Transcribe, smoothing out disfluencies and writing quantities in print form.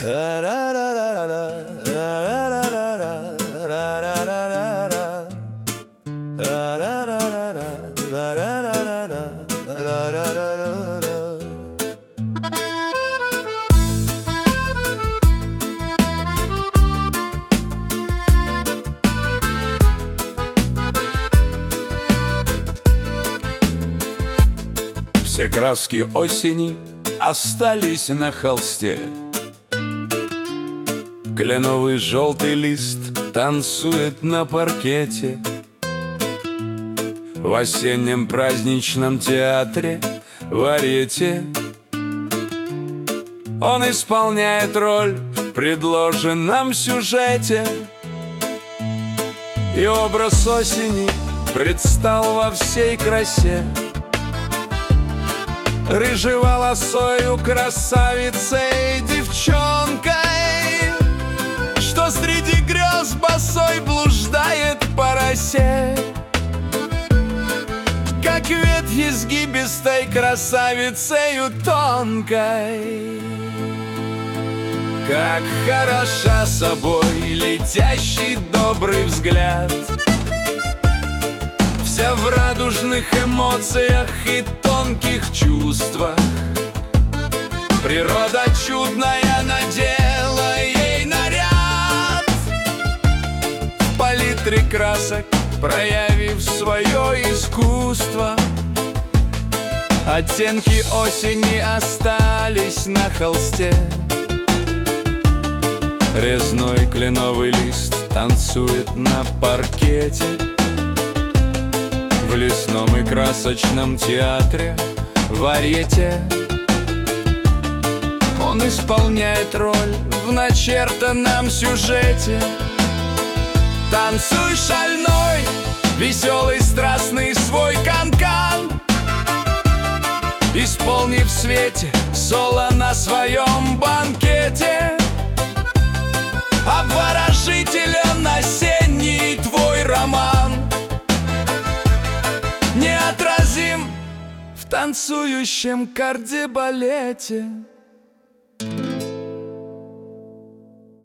Все краски осени остались на холсте. Кленовый желтый лист танцует на паркете. В осеннем праздничном театре варьете он исполняет роль в предложенном сюжете. И образ осени предстал во всей красе. Рыжеволосою красавицей девчонкой, что среди грез босой блуждает по росе. Как ветви сгибистой красавицею тонкой. Как хороша собой летящий добрый взгляд, вся в радужных эмоциях и тонких чувствах. Природа чудная надела ей наряд, в палитре красок проявив свое искусство. Оттенки осени остались на холсте. Резной кленовый лист танцует на паркете. В лесном и красочном театре варьете он исполняет роль в начертанном сюжете. Танцуй шальной, веселый, страстный свой канкан, исполни в свете соло на своем банкете. Обворожителен осенний твой роман, неотразим в танцующем кардебалете.